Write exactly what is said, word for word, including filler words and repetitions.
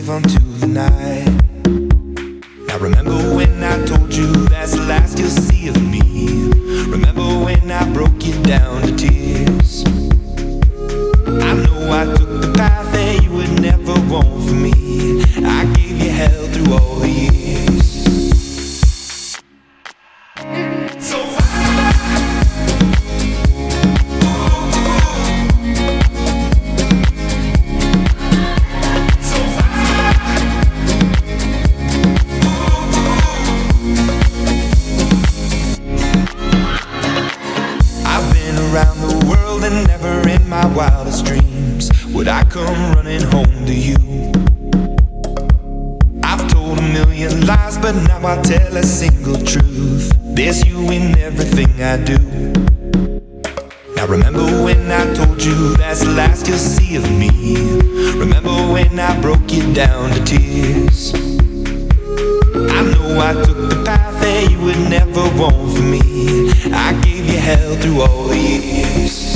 slave unto the night. Now remember when I told you that's the last you'll see of me. Remember when I broke you down to tears. I know I took the path that you would never want for me. I gave you hell through all the years. So around the world and never in my wildest dreams would I come running home to you. I've told a million lies, but now I tell a single truth. There's you in everything I do. Now remember when I told you that's the last you'll see of me. Remember when I broke you down to tears. I know I took the path that you would never want for me. I gave you hell through all the years.